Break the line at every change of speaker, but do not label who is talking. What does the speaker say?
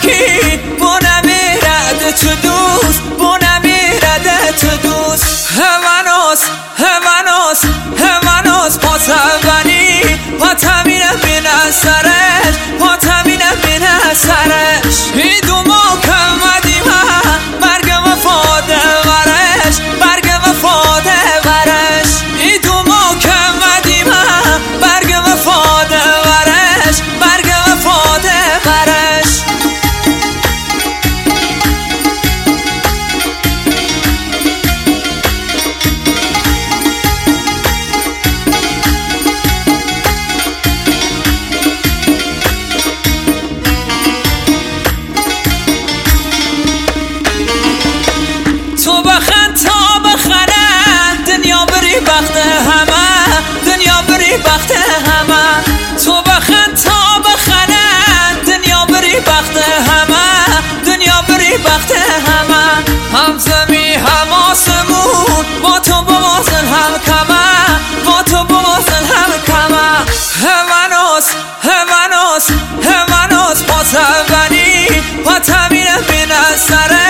کی بو نمیرد تو دوست بو نمیرد تو دوست همانوس پاتمینه بین سرش پاتمینه بین سرش ای دومو کمدیم برگ وفاده ورش برگ وفاده ورش ای دومو کمدیم برگ وفاده ورش برگ وفاده ورش تو بخند تا بخند دنیا بری بخت همه دنیا بری بخت همه تو بخند تا بخند دنیا بری بخت همه دنیا بری بخت همه هم زمین هم آسمون با تو بوازن هم کمه با تو بوازن هم کمه همانوس پاتمینه بین سرش